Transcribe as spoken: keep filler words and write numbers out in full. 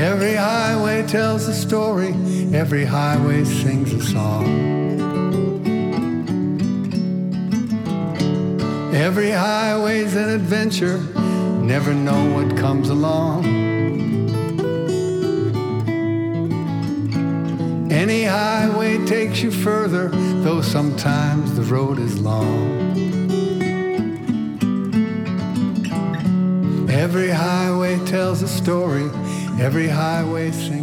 Every highway tells a story, every highway sings a song. Every highway's an adventure, never know what comes along. Any highway takes you further, though sometimes the road is long. Every highway tells a story, every highway sings